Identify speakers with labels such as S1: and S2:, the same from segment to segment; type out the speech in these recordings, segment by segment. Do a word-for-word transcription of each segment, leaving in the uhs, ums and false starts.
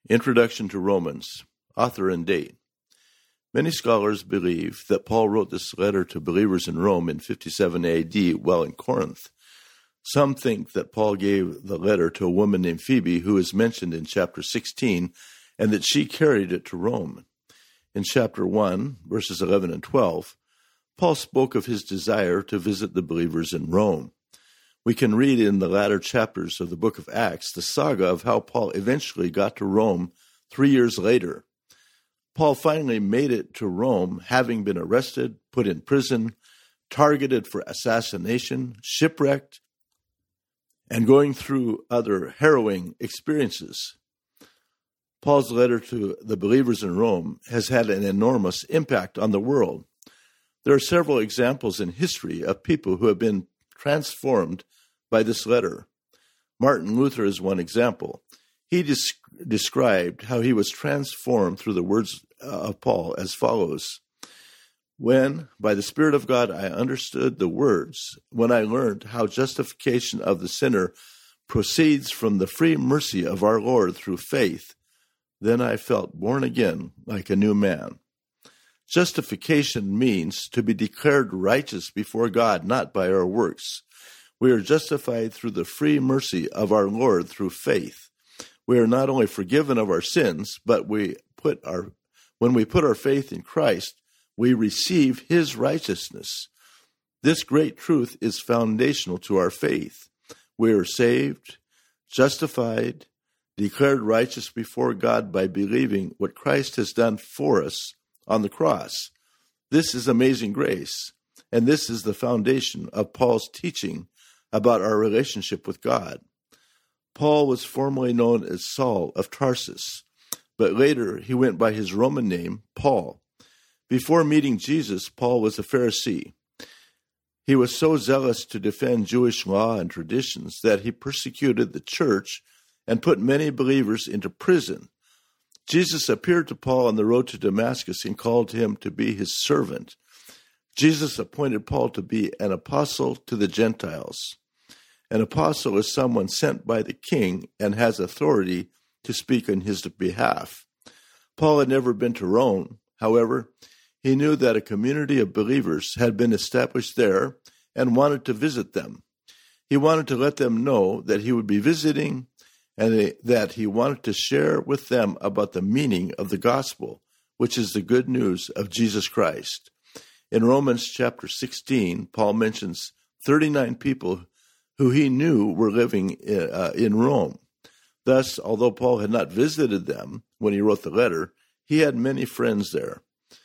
S1: Introduction to Romans, author and date. Many scholars believe that Paul wrote this letter to believers in Rome in fifty-seven A D while in Corinth. Some think that Paul gave the letter to a woman named Phoebe, who is mentioned in chapter sixteen, and that she carried it to Rome. In chapter one, verses eleven and twelve, Paul spoke of his desire to visit the believers in Rome. We can read in the latter chapters of the book of Acts the saga of how Paul eventually got to Rome three years later. Paul finally made it to Rome, having been arrested, put in prison, targeted for assassination, shipwrecked, and going through other harrowing experiences. Paul's letter to the believers in Rome has had an enormous impact on the world. There are several examples in history of people who have been transformed by this letter. Martin Luther is one example. He des- described how he was transformed through the words of Paul as follows: "When, by the Spirit of God, I understood the words, when I learned how justification of the sinner proceeds from the free mercy of our Lord through faith, then I felt born again like a new man." Justification means to be declared righteous before God, not by our works. We are justified through the free mercy of our Lord through faith. We are not only forgiven of our sins, but we put our when we put our faith in Christ, we receive his righteousness. This great truth is foundational to our faith. We are saved, justified, declared righteous before God by believing what Christ has done for us on the cross. This is amazing grace, and this is the foundation of Paul's teaching about our relationship with God. Paul was formerly known as Saul of Tarsus, but later he went by his Roman name, Paul. Before meeting Jesus, Paul was a Pharisee. He was so zealous to defend Jewish law and traditions that he persecuted the church and put many believers into prison. Jesus appeared to Paul on the road to Damascus and called him to be his servant. Jesus appointed Paul to be an apostle to the Gentiles. An apostle is someone sent by the king and has authority to speak on his behalf. Paul had never been to Rome. However, he knew that a community of believers had been established there and wanted to visit them. He wanted to let them know that he would be visiting and that he wanted to share with them about the meaning of the gospel, which is the good news of Jesus Christ. In Romans chapter sixteen, Paul mentions thirty-nine people who he knew were living in, uh, in Rome. Thus, although Paul had not visited them when he wrote the letter, he had many friends there.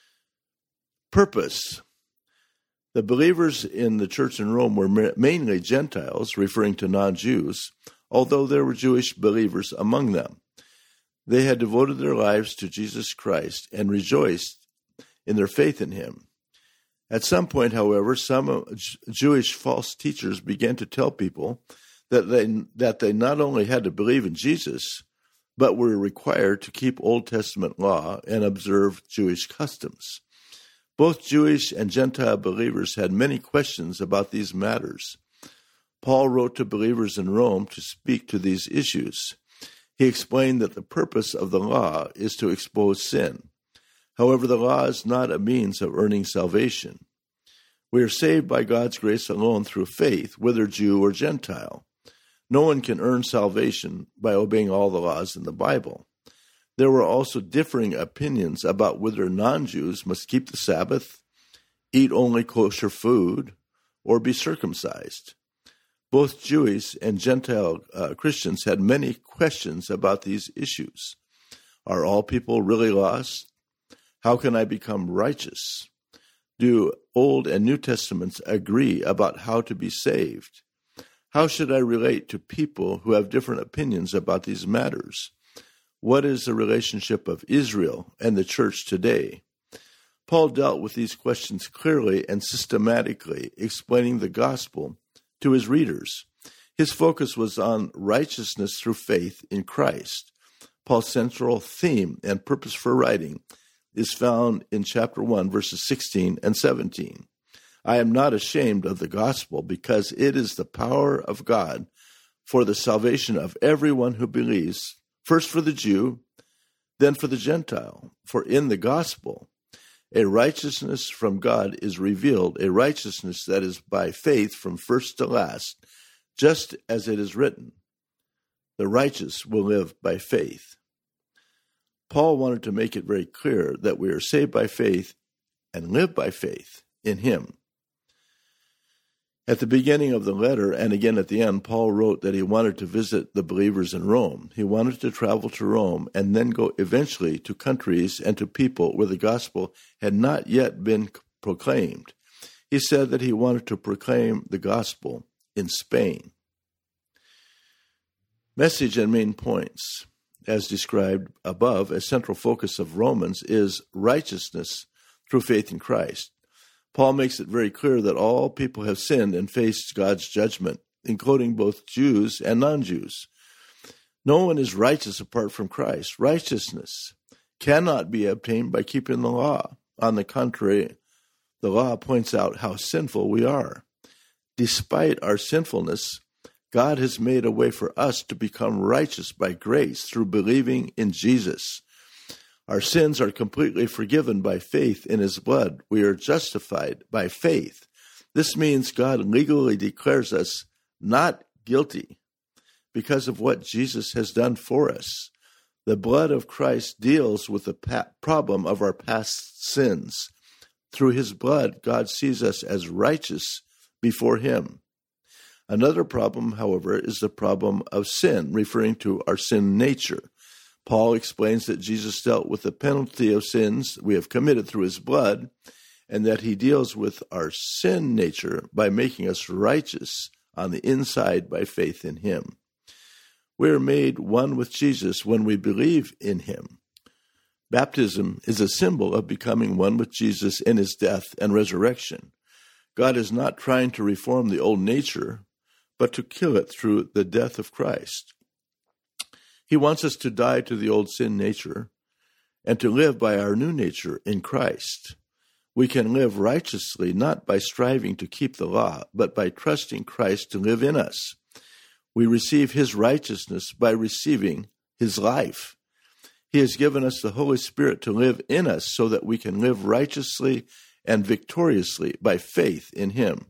S1: Purpose. The believers in the church in Rome were mainly Gentiles, referring to non-Jews, although there were Jewish believers among them. They had devoted their lives to Jesus Christ and rejoiced in their faith in him. At some point, however, some Jewish false teachers began to tell people that they, that they not only had to believe in Jesus, but were required to keep Old Testament law and observe Jewish customs. Both Jewish and Gentile believers had many questions about these matters. Paul wrote to believers in Rome to speak to these issues. He explained that the purpose of the law is to expose sin. However, the law is not a means of earning salvation. We are saved by God's grace alone through faith, whether Jew or Gentile. No one can earn salvation by obeying all the laws in the Bible. There were also differing opinions about whether non-Jews must keep the Sabbath, eat only kosher food, or be circumcised. Both Jewish and Gentile uh, Christians had many questions about these issues. Are all people really lost? How can I become righteous? Do Old and New Testaments agree about how to be saved? How should I relate to people who have different opinions about these matters? What is the relationship of Israel and the church today? Paul dealt with these questions clearly and systematically, explaining the gospel to his readers. His focus was on righteousness through faith in Christ. Paul's central theme and purpose for writing is found in chapter one, verses sixteen and seventeen. I am not ashamed of the gospel, because it is the power of God for the salvation of everyone who believes, first for the Jew, than for the Gentile. For in the gospel, a righteousness from God is revealed, a righteousness that is by faith from first to last, just as it is written, the righteous will live by faith. Paul wanted to make it very clear that we are saved by faith and live by faith in him. At the beginning of the letter, and again at the end, Paul wrote that he wanted to visit the believers in Rome. He wanted to travel to Rome and then go eventually to countries and to people where the gospel had not yet been proclaimed. He said that he wanted to proclaim the gospel in Spain. Message and main points, as described above, a central focus of Romans is righteousness through faith in Christ. Paul makes it very clear that all people have sinned and faced God's judgment, including both Jews and non-Jews. No one is righteous apart from Christ. Righteousness cannot be obtained by keeping the law. On the contrary, the law points out how sinful we are. Despite our sinfulness, God has made a way for us to become righteous by grace through believing in Jesus. Our sins are completely forgiven by faith in his blood. We are justified by faith. This means God legally declares us not guilty because of what Jesus has done for us. The blood of Christ deals with the pa- problem of our past sins. Through his blood, God sees us as righteous before him. Another problem, however, is the problem of sin, referring to our sin nature. Paul explains that Jesus dealt with the penalty of sins we have committed through his blood, and that he deals with our sin nature by making us righteous on the inside by faith in him. We are made one with Jesus when we believe in him. Baptism is a symbol of becoming one with Jesus in his death and resurrection. God is not trying to reform the old nature, but to kill it through the death of Christ. He wants us to die to the old sin nature and to live by our new nature in Christ. We can live righteously not by striving to keep the law, but by trusting Christ to live in us. We receive his righteousness by receiving his life. He has given us the Holy Spirit to live in us so that we can live righteously and victoriously by faith in him.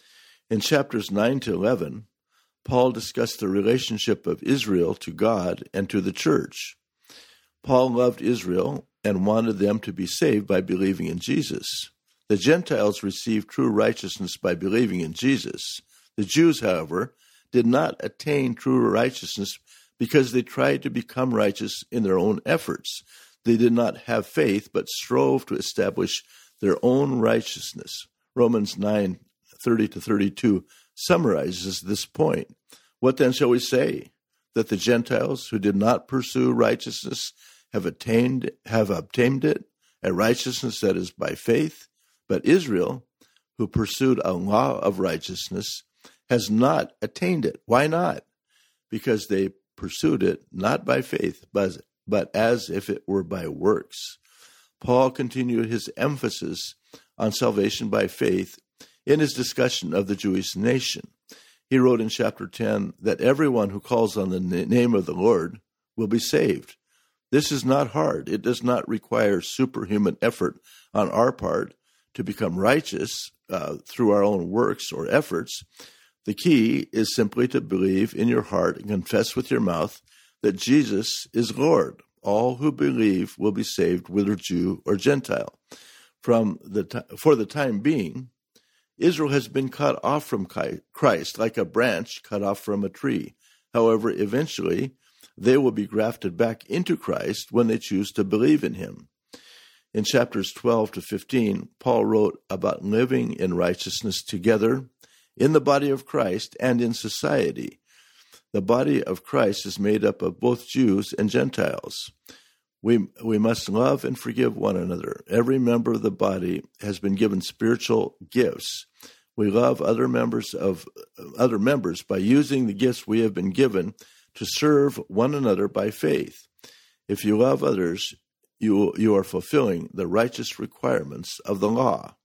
S1: In chapters nine to eleven, Paul discussed the relationship of Israel to God and to the church. Paul loved Israel and wanted them to be saved by believing in Jesus. The Gentiles received true righteousness by believing in Jesus. The Jews, however, did not attain true righteousness because they tried to become righteous in their own efforts. They did not have faith, but strove to establish their own righteousness. Romans nine thirty to thirty-two summarizes this point. What then shall we say? That the Gentiles who did not pursue righteousness have attained, have obtained it, a righteousness that is by faith? But Israel, who pursued a law of righteousness, has not attained it. Why not? Because they pursued it not by faith, but, but as if it were by works. Paul continued his emphasis on salvation by faith in his discussion of the Jewish nation. He wrote in chapter ten that everyone who calls on the name of the Lord will be saved. This is not hard. It does not require superhuman effort on our part to become righteous uh, through our own works or efforts. The key is simply to believe in your heart and confess with your mouth that Jesus is Lord. All who believe will be saved, whether Jew or Gentile. From the t- for the time being, Israel has been cut off from Christ like a branch cut off from a tree. However, eventually, they will be grafted back into Christ when they choose to believe in him. In chapters twelve to fifteen, Paul wrote about living in righteousness together in the body of Christ and in society. The body of Christ is made up of both Jews and Gentiles. We, we must love and forgive one another. Every member of the body has been given spiritual gifts. We love other members of other members by using the gifts we have been given to serve one another by faith. If you love others, you, you are fulfilling the righteous requirements of the law.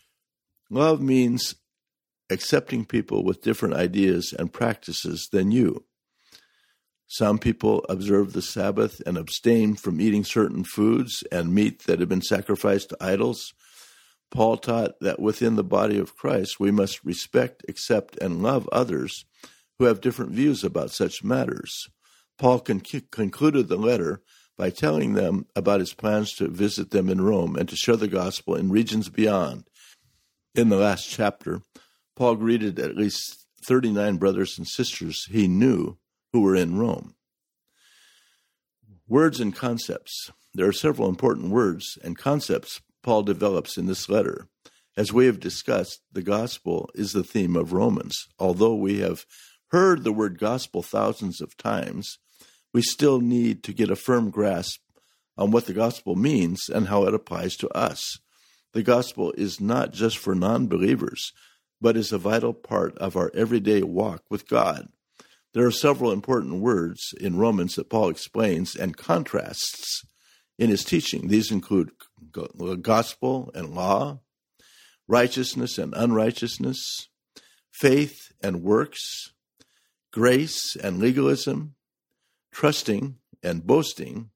S1: Love means accepting people with different ideas and practices than you. Some people observed the Sabbath and abstained from eating certain foods and meat that had been sacrificed to idols. Paul taught that within the body of Christ we must respect, accept, and love others who have different views about such matters. Paul con- concluded the letter by telling them about his plans to visit them in Rome and to share the gospel in regions beyond. In the last chapter, Paul greeted at least thirty-nine brothers and sisters he knew who were in Rome. Words and concepts. There are several important words and concepts Paul develops in this letter. As we have discussed, the gospel is the theme of Romans. Although we have heard the word gospel thousands of times, we still need to get a firm grasp on what the gospel means and how it applies to us. The gospel is not just for non-believers, but is a vital part of our everyday walk with God. There are several important words in Romans that Paul explains and contrasts in his teaching. These include gospel and law, righteousness and unrighteousness, faith and works, grace and legalism, trusting and boasting,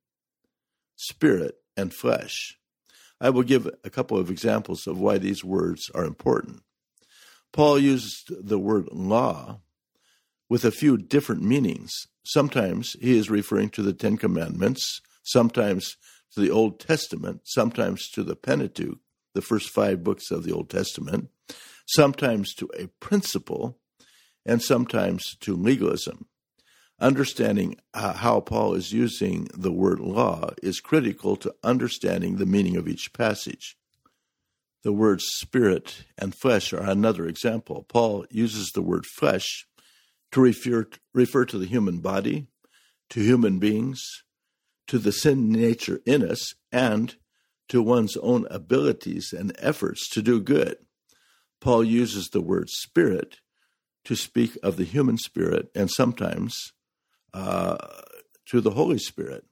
S1: spirit and flesh. I will give a couple of examples of why these words are important. Paul used the word law with a few different meanings. Sometimes he is referring to the Ten Commandments, sometimes to the Old Testament, sometimes to the Pentateuch, the first five books of the Old Testament, sometimes to a principle, and sometimes to legalism. Understanding uh, how Paul is using the word law is critical to understanding the meaning of each passage. The words spirit and flesh are another example. Paul uses the word flesh to refer, refer to the human body, to human beings, to the sin nature in us, and to one's own abilities and efforts to do good. Paul uses the word spirit to speak of the human spirit and sometimes uh, to the Holy Spirit.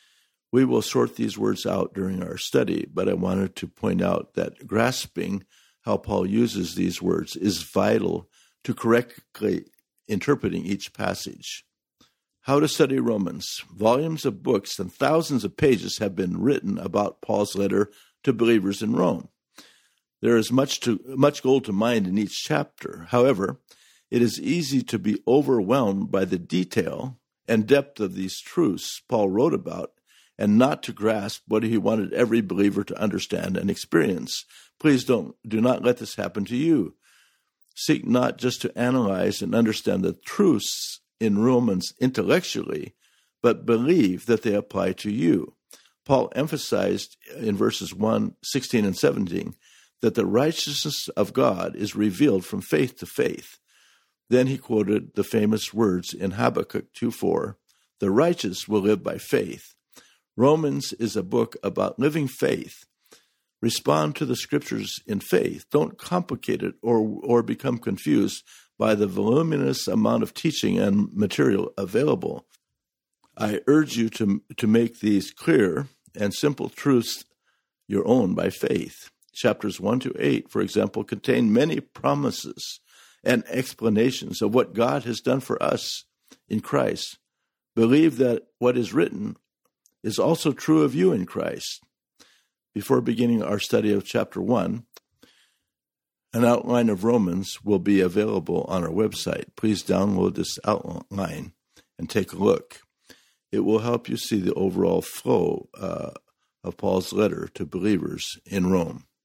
S1: We will sort these words out during our study, but I wanted to point out that grasping how Paul uses these words is vital to correctly interpreting each passage. How to study Romans. Volumes of books and thousands of pages have been written about Paul's letter to believers in Rome. There is much to much gold to mine in each chapter. However, it is easy to be overwhelmed by the detail and depth of these truths Paul wrote about and not to grasp what he wanted every believer to understand and experience. Please don't do not let this happen to you. Seek not just to analyze and understand the truths in Romans intellectually, but believe that they apply to you. Paul emphasized in verses one, sixteen, and seventeen that the righteousness of God is revealed from faith to faith. Then he quoted the famous words in Habakkuk two four, "The righteous will live by faith." Romans is a book about living faith. Respond to the scriptures in faith. Don't complicate it or, or become confused by the voluminous amount of teaching and material available. I urge you to, to make these clear and simple truths your own by faith. Chapters one to eight, for example, contain many promises and explanations of what God has done for us in Christ. Believe that what is written is also true of you in Christ. Before beginning our study of chapter one, an outline of Romans will be available on our website. Please download this outline and take a look. It will help you see the overall flow uh, of Paul's letter to believers in Rome.